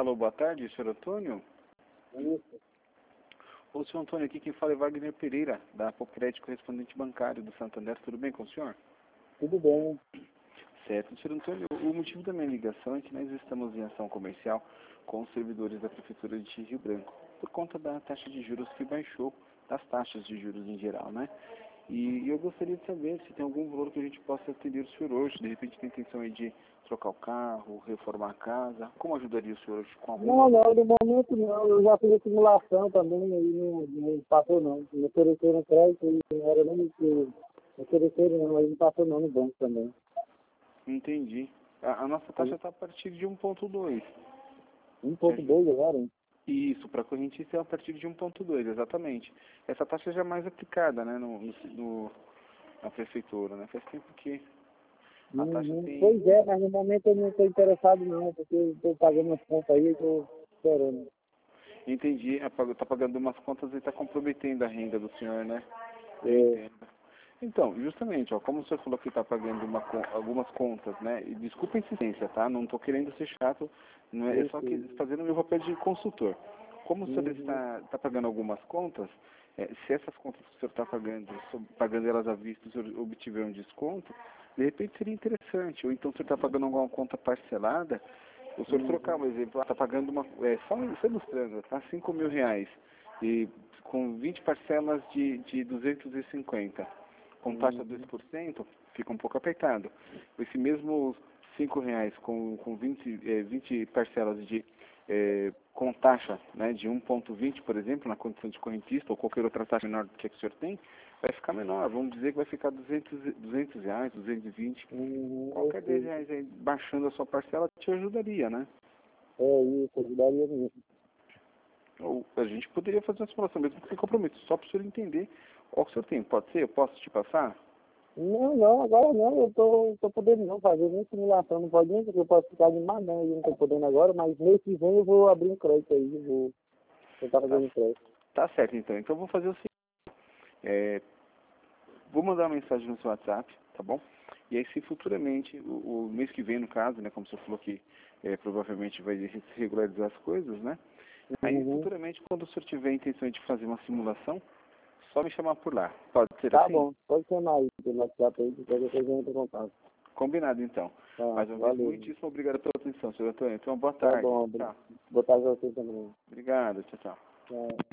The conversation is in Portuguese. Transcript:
Alô, boa tarde, senhor Antônio. Isso. O senhor Antônio, aqui quem fala é Wagner Pereira, da Popcred, correspondente bancário do Santander. Tudo bem com o senhor? Tudo bem. Certo, senhor Antônio, o motivo da minha ligação é que nós estamos em ação comercial com os servidores da Prefeitura de Rio Branco, por conta da taxa de juros que baixou, das taxas de juros em geral, né? E eu gostaria de saber se tem algum valor que a gente possa atender o senhor hoje. De repente tem intenção aí de trocar o carro, reformar a casa. Como ajudaria o senhor hoje com algum Não, valor? no momento não. Eu já fiz a simulação também e não passou não. Me ofereceram crédito e não era nem que me ofereceram não, aí não passou não no banco também. Entendi. A nossa taxa está a partir de 1,2. 1,2 agora, hein? Isso, para correntista é a partir de 1,2, exatamente. Essa taxa já é mais aplicada, né, na prefeitura, né? Faz tempo que a taxa tem... Pois é, mas no momento eu não estou interessado não, porque eu estou pagando umas contas aí e estou esperando. Entendi. Está pagando umas contas e está comprometendo a renda do senhor, né? Eu É, entendo. Então, justamente, ó, como o senhor falou que está pagando algumas contas, né? E desculpa a insistência, tá? Não estou querendo ser chato, não é, é só que fazendo o meu papel de consultor. Como o senhor está pagando algumas contas, se essas contas que o senhor está pagando elas à vista, o senhor obtiver um desconto, de repente seria interessante. Ou então o senhor está pagando alguma conta parcelada, o senhor trocar um exemplo, está pagando só ilustrando, tá? R$ 5.000 e com 20 parcelas de 250. Com taxa 2%, fica um pouco apertado. Esse mesmo R$ 5 com 20 parcelas com taxa, né, de 1,20, por exemplo, na condição de correntista, ou qualquer outra taxa menor do que a que o senhor tem, vai ficar menor. Vamos dizer que vai ficar R$ 200, 220. Qualquer R$ 10 aí baixando a sua parcela te ajudaria, né? isso, ajudaria mesmo. Ou a gente poderia fazer uma simulação mesmo sem compromisso, só para o senhor entender qual que o senhor tem. Pode ser? Eu posso te passar? Não, agora não, eu tô podendo não fazer nem simulação, não pode nem porque eu posso ficar de mais não, eu não tô podendo agora, mas mês que vem eu vou abrir um crédito aí, eu vou tentar fazer um crédito. Tá certo, então. Então eu vou fazer o seguinte. Vou mandar uma mensagem no seu WhatsApp, tá bom? E aí se futuramente, o mês que vem no caso, né, como o senhor falou que provavelmente vai regularizar as coisas, né? Aí futuramente, quando o senhor tiver a intenção de fazer uma simulação, só me chamar por lá. Pode ser Tá assim? bom, pode chamar aí pelo WhatsApp aí, que qualquer coisa eu entro em contato. Combinado, então. Tá, Mais uma vez, valeu. muitíssimo obrigado pela atenção, senhor Antônio. Então, boa Tá tarde. bom, Tchau. boa tarde a você também. Obrigado. Tchau, tchau. Tchau.